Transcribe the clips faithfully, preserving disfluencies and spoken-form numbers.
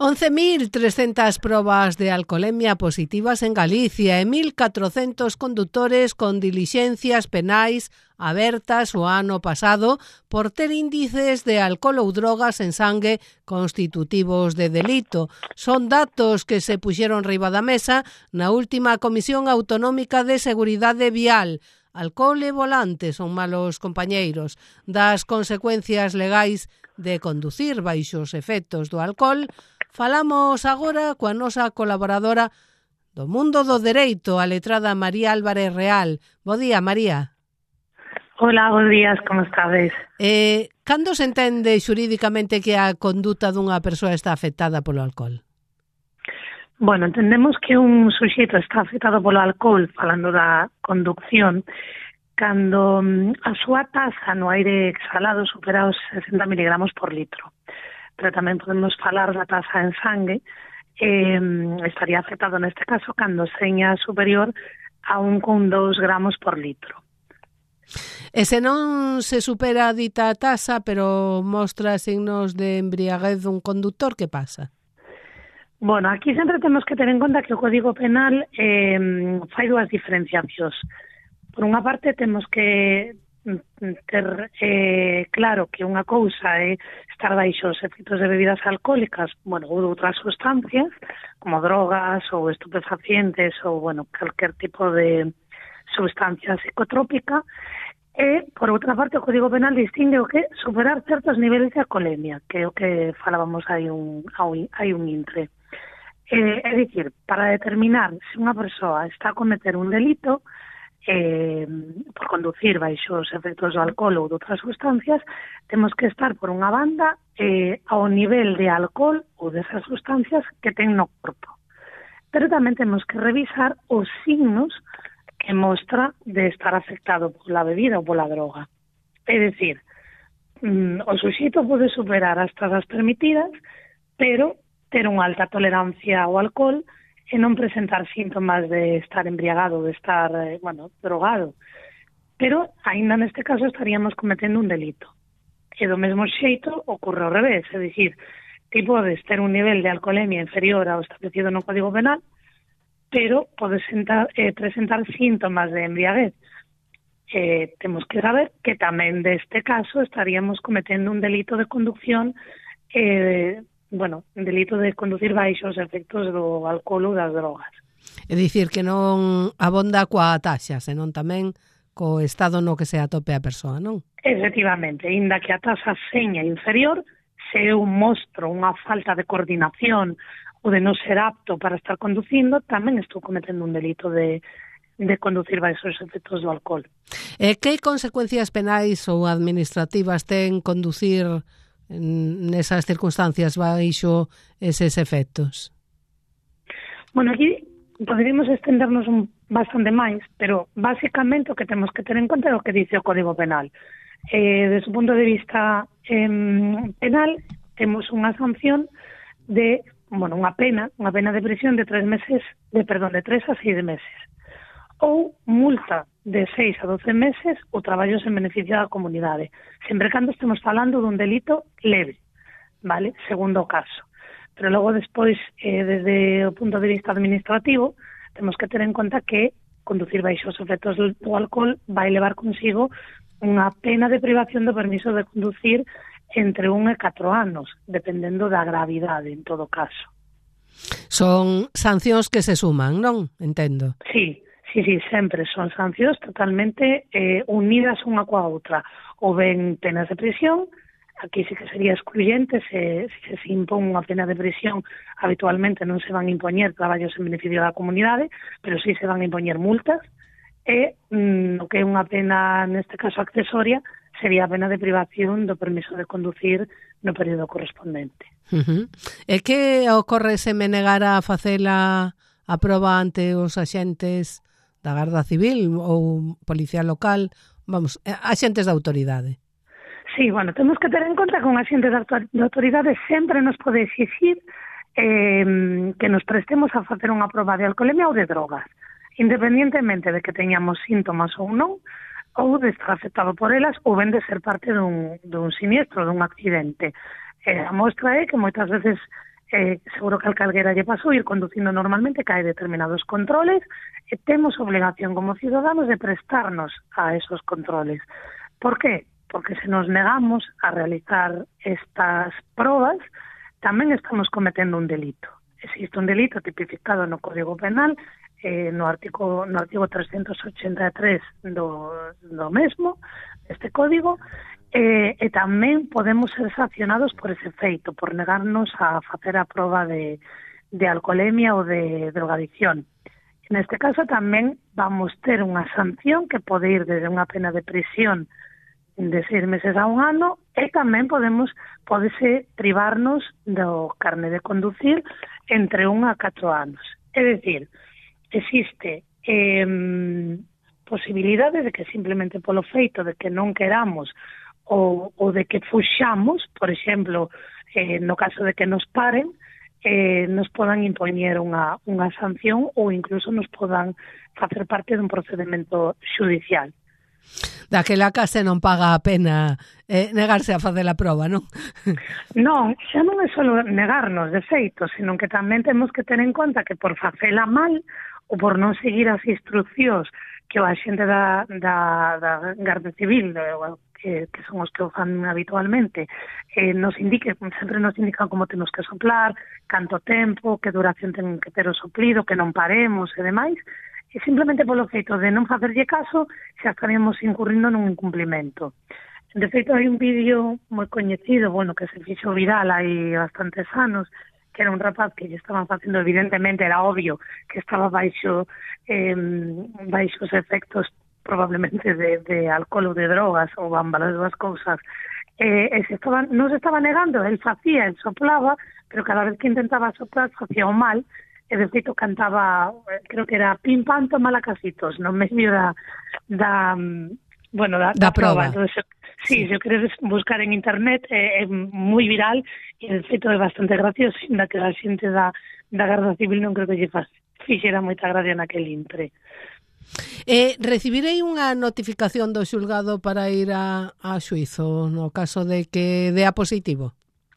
once mil trescentas probas de alcolemia positivas en Galicia e mil catrocentos condutores con dilixencias penais abertas o ano pasado por ter índices de alcohol ou drogas en sangue constitutivos de delito. Son datos que se puxeron riba da mesa na última Comisión Autonómica de Seguridade Vial. Alcohol e volante son malos compañeiros. Das consecuencias legais de conducir baixo os efectos do alcohol, falamos agora coa nosa colaboradora do mundo do dereito, a letrada María Álvarez Real. Bo día, María. Hola, bons días, como estades? Eh, cando se entende xurídicamente que a conduta dunha persoa está afectada polo alcohol? Bueno, entendemos que un suxeito está afectado polo alcohol, falando da conducción, cando a súa taxa no aire exhalado supera os sesenta miligramos por litro. Pero tamén podemos falar da taxa en sangue, eh, estaría afectado neste caso cando seña superior a un coma dous gramos por litro. E se non se supera a dita taxa, pero mostra signos de embriaguez dun conductor, que pasa? Bueno, aquí sempre temos que ter en conta que o Código Penal eh, fai dúas diferenciacións. Por unha parte, temos que ter eh, claro que unha cousa é estar baixo os efectos de bebidas alcohólicas, bueno, ou de outras sustancias, como drogas ou estupefacientes ou, bueno, calquer tipo de sustancia psicotrópica, e, por outra parte, o Código Penal distingue o que superar certos niveles de alcoholemia, que é o que falábamos hai un, hai un intre. Eh, é dicir, para determinar se unha persoa está a cometer un delito eh, por conducir baixo os efectos do alcohol ou de outras sustancias, temos que estar, por unha banda, eh, ao nivel de alcohol ou desas sustancias que ten no corpo. Pero tamén temos que revisar os signos que mostra de estar afectado pola bebida ou pola droga. É dicir, mm, o suxeito pode superar as tasas permitidas, pero ter unha alta tolerancia ao alcohol e non presentar síntomas de estar embriagado, de estar, eh, bueno, drogado. Pero, aínda neste caso, estaríamos cometendo un delito. E do mesmo xeito ocorre ao revés, é dicir, ti podes ter un nivel de alcoholemia inferior ao establecido no Código Penal, pero podes sentar, eh, presentar síntomas de embriaguez. Eh, temos que saber que tamén deste caso estaríamos cometendo un delito de conducción eh, bueno, un delito de conducir baixo os efectos do alcohol ou das drogas. É dicir, que non abonda coa taxa, senón tamén co estado no que se atope a persoa, non? Efectivamente, inda que a taxa seña inferior, se eu mostro unha falta de coordinación ou de non ser apto para estar conducindo, tamén estou cometendo un delito de, de conducir baixo os efectos do alcohol. E que consecuencias penais ou administrativas ten conducir nesas circunstancias baixo eses efectos? Bueno, aquí poderíamos estendernos un, bastante máis, pero basicamente o que temos que ter en conta é o que dice o Código Penal. Eh, desde o punto de vista eh, penal, temos unha sanción de, bueno, unha pena, unha pena de prisión de tres meses, de perdón, de tres a seis meses, ou multa de seis a doce meses ou traballos en beneficio da comunidade, sempre cando estemos falando dun delito leve, vale? Segundo o caso. Pero logo despois, eh, desde o punto de vista administrativo, temos que ter en conta que conducir baixo os efectos do alcohol vai levar consigo unha pena de privación do permiso de conducir entre un e catro anos, dependendo da gravidade, en todo caso. Son sancións que se suman, non? Entendo. Sí. Sí, sí, sempre son sancións totalmente eh, unidas unha coa outra. Ou ben penas de prisión, aquí sí que sería excluyente, se, se se impón unha pena de prisión, habitualmente non se van a impoñer traballos en beneficio da comunidade, pero sí se van a impoñer multas, e mm, o que é unha pena, neste caso accesoria, sería a pena de privación do permiso de conducir no período correspondente. Uh-huh. E que ocorre se me negara a facela a proba ante os axentes da Garda Civil ou Policía Local, vamos, axentes da autoridade? Sí, bueno, temos que ter en conta que un axente da autoridade sempre nos pode exigir eh, que nos prestemos a facer unha proba de alcoholemia ou de drogas, independientemente de que teñamos síntomas ou non, ou de estar afectado por elas, ou ben de ser parte dun, dun siniestro, dun accidente. Eh, a mostra é que moitas veces eh, seguro que a calquera lle pasou ir conducindo normalmente, que hai determinados controles, e temos obligación como ciudadanos de prestarnos a esos controles. Por qué? Porque se nos negamos a realizar estas probas, tamén estamos cometendo un delito. Existe un delito tipificado no Código Penal, eh, no artigo no artigo trescentos ochenta e tres do, do mesmo, este código, eh, e tamén podemos ser sancionados por ese feito, por negarnos a facer a proba de, de alcoholemia ou de drogadicción. Neste caso tamén vamos ter unha sanción que pode ir desde unha pena de prisión de seis meses a un ano, e tamén podemos podese privarnos do carné de conducir entre un a catro anos. É dicir, existe eh, posibilidade de que simplemente polo feito de que non queramos ou, ou de que fuxamos, por exemplo, eh, no caso de que nos paren, eh, nos podan impoñer unha, unha sanción ou incluso nos podan facer parte dun procedimento xudicial. Daquela case non paga a pena eh, negarse a facer a proba, non? Non, xa non é só negarnos de feito, senón que tamén temos que ter en conta que por facela mal ou por non seguir as instruccións que o axente da, da, da Garda Civil, que, que son os que o fan habitualmente, eh, nos indique, sempre nos indican como temos que soplar, canto tempo, que duración ten que ter o soplido, que non paremos e demais, e simplemente polo feito de non facerlle caso, xa estaríamos incurrindo nun incumplimento. De feito, hai un vídeo moi coñecido, bueno, que se fixo viral hai bastantes anos, que era un rapaz que lle estaban facendo, evidentemente, era obvio que estaba baixo, eh, baixo os efectos probablemente de, de alcohol ou de drogas, ou ambas as dúas cousas, eh, e se estaba, non se estaba negando, el facía, el soplaba, pero cada vez que intentaba soplar, facía o mal, e de feito cantaba, creo que era pim pam toma lacasitos, no medio da, da bueno, da, da, da prova. prova. Entonces, sí, se o queredes buscar en internet, é, é moi viral, e de feito é bastante gracioso, ainda que a xente da, da Garda Civil non creo que lle fixera moita gracia naquel intre. Eh, recibirei unha notificación do xulgado para ir a, a xuízo no caso de que dea positivo?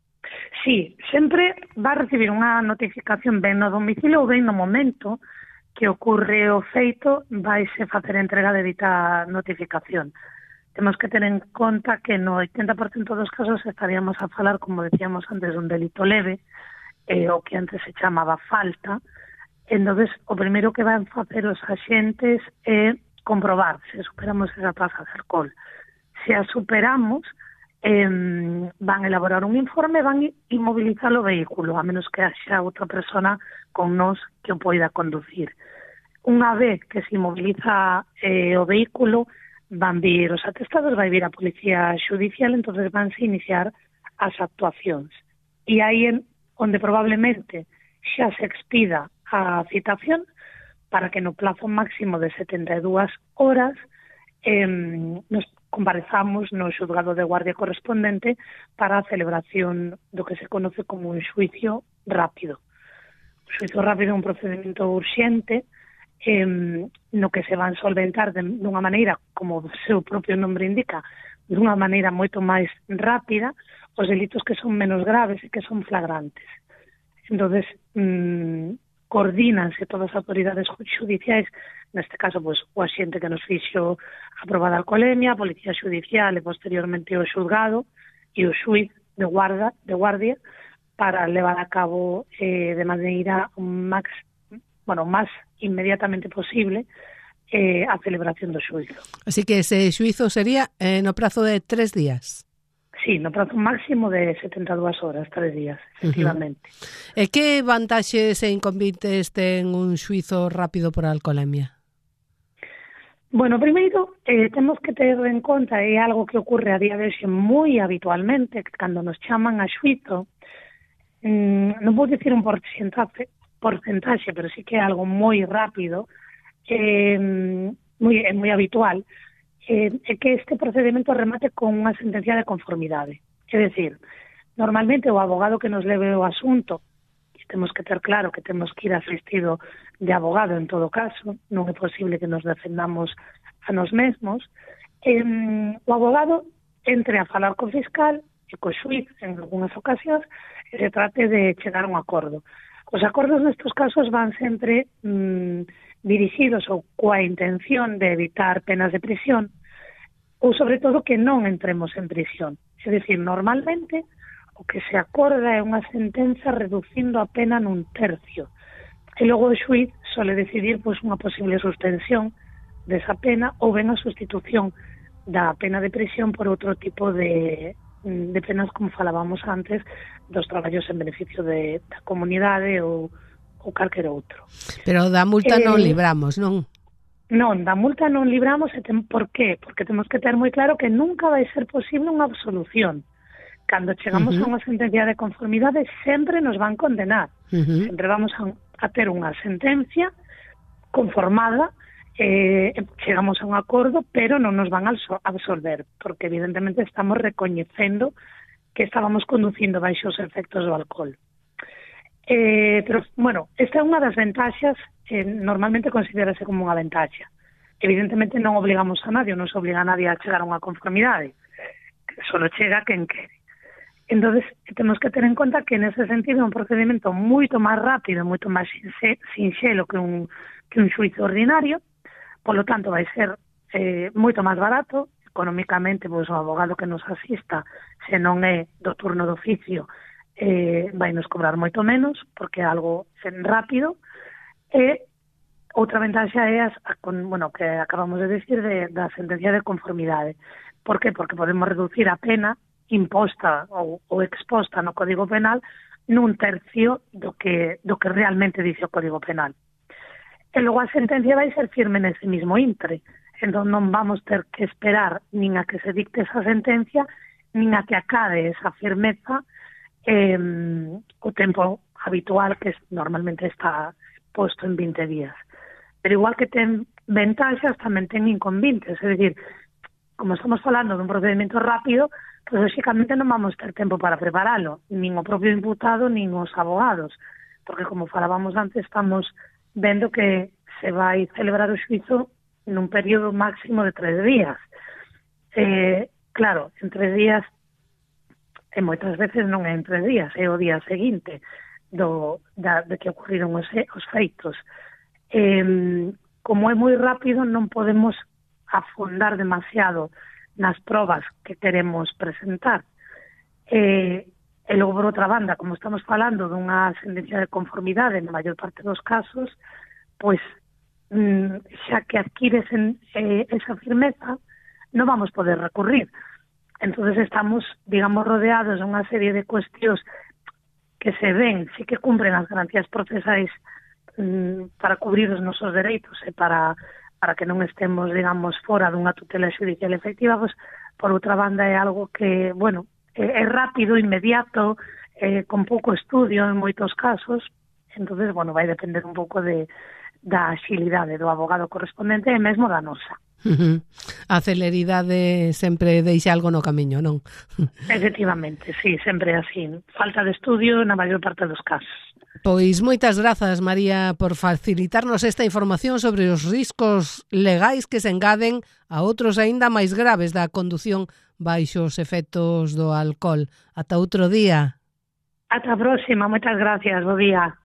Sí, sempre va a recibir unha notificación ben no domicilio ou ben no momento que ocurre o feito, vaise facer entrega de dita notificación. Temos que ter en conta que no oitenta por cento dos casos estaríamos a falar, como decíamos antes, un delito leve, eh, o que antes se chamaba falta. Entonces, o primeiro que van facer os axentes é comprobar se superamos esa tasa de alcohol. Se a superamos, Eh, van a elaborar un informe, van a inmovilizar o vehículo, a menos que haxa outra persona con nós que o poida conducir. Unha vez que se inmoviliza eh, o vehículo, van vir os atestados, vai vir a Policía Xudicial, entonces vanse iniciar as actuacións. E aí en onde probablemente xa se expida a citación para que no plazo máximo de setenta e dúas horas eh, nos comparezamos no xulgado de guardia correspondente para a celebración do que se conoce como un xuicio rápido. O xuicio rápido é un procedimento urxente eh, no que se van solventar de, dunha maneira, como o seu propio nombre indica, dunha maneira moito máis rápida, os delitos que son menos graves e que son flagrantes. Entonces, mmm, coordínanse todas as autoridades judiciais, neste caso, pues, o axente que nos fixo a proba de alcoholemia, a Policía Xudicial e posteriormente o xulgado e o xuiz de guarda, de guardia, para levar a cabo eh, de maneira máis, bueno, máis inmediatamente posible eh, a celebración do xuizo. Así que ese xuizo sería eh, no prazo de tres días. Sí, no prazo máximo de setenta e dúas horas, tres días, efectivamente. Uh-huh. E que vantaxes e inconvenientes ten un xuizo rápido por alcoholemia? Bueno, primeiro, eh, temos que ter en conta, é algo que ocurre a día de hoxe moi habitualmente, que cando nos chaman a xuizo, mmm, non vou dicir un porcentaxe, porcentaxe, pero sí que é algo moi rápido, eh, moi, é moi habitual, eh, é que este procedimento remate con unha sentencia de conformidade. É dicir, normalmente o abogado que nos leve o asunto, temos que ter claro que temos que ir asistido de abogado en todo caso, non é posible que nos defendamos a nos mesmos, eh, o abogado entre a falar co fiscal e co xuíz en algunhas ocasións e se trate de chegar a un acordo. Os acordos nestes casos van sempre mmm, dirixidos ou coa intención de evitar penas de prisión ou sobre todo que non entremos en prisión. É dicir, normalmente o que se acorda é unha sentenza reducindo a pena nun tercio. E logo o xuíz sole decidir pois, unha posible suspensión desa pena ou ben a sustitución da pena de prisión por outro tipo de, de penas, como falábamos antes, dos traballos en beneficio de, da comunidade ou, ou calquer outro. Pero da multa eh, non libramos, non? Non, da multa non libramos. E tem, por qué? Porque temos que ter moi claro que nunca vai ser posible unha absolución. Cando chegamos uh-huh. a unha sentencia de conformidade sempre nos van condenar. Uh-huh. Sempre vamos a, a ter unha sentencia conformada, eh, chegamos a un acordo, pero non nos van a absolver, porque evidentemente estamos recoñecendo que estábamos conducindo baixo os efectos do alcohol. Eh, pero, bueno, esta é unha das ventaxas que normalmente considerase como unha ventaxa. Evidentemente non obligamos a nadie, non se obliga a nadie a chegar a unha conformidade, solo chega quen quere. Entonces, temos que ter en conta que nese sentido é un procedimento moito máis rápido, moito máis sinxelo que un, que un xuízo ordinario. Polo tanto, vai ser eh, moito máis barato, económicamente, pois, o abogado que nos asista, se non é do turno de oficio, eh, vai nos cobrar moito menos, porque é algo rápido. E outra ventaxa é as, a, con, bueno, que acabamos de decir de, da sentencia de conformidade. Por que? Porque podemos reducir a pena imposta ou, ou exposta no Código Penal nun tercio do que, do que realmente dice o Código Penal. E logo a sentencia vai ser firme nese mismo intre. Entón non vamos ter que esperar nin a que se dicte esa sentencia, nin a que acabe esa firmeza eh, o tempo habitual que normalmente está posto en vinte días. Pero igual que ten ventaxas, tamén ten inconvenientes. É dicir, como estamos falando dun procedimento rápido, pois lógicamente non vamos ter tempo para preparalo, nin o propio imputado, nin os abogados, porque como falábamos antes, estamos vendo que se vai celebrar o xuízo nun período máximo de tres días. Eh, claro, en tres días, e moitas veces non é en tres días, é o día seguinte do, da, de que ocurriron os, os feitos. Eh, como é moi rápido, non podemos afondar demasiado nas probas que queremos presentar. Eh, e logo, por outra banda, como estamos falando dunha sentencia de conformidade na maior parte dos casos, pois, mm, xa que adquires en, eh, esa firmeza, non vamos poder recurrir. Entonces estamos, digamos, rodeados de unha serie de cuestións que se ven, sí que cumpren as garantías procesais mm, para cubrir os nosos dereitos e para, para que non estemos, digamos, fora dunha tutela xudicial efectiva, pois, por outra banda, é algo que, bueno, é rápido, inmediato, eh, con pouco estudio en moitos casos. Entonces, bueno, vai depender un pouco de, da axilidade do abogado correspondente e mesmo da nosa. Uh-huh. A celeridade sempre deixa algo no camiño, non? Efectivamente, sí, sempre é así. Falta de estudio na maior parte dos casos. Pois moitas grazas, María, por facilitarnos esta información sobre os riscos legais que se engaden a outros aínda máis graves da condución baixo os efectos do alcohol. Ata outro día. Ata a próxima, moitas gracias, bo día.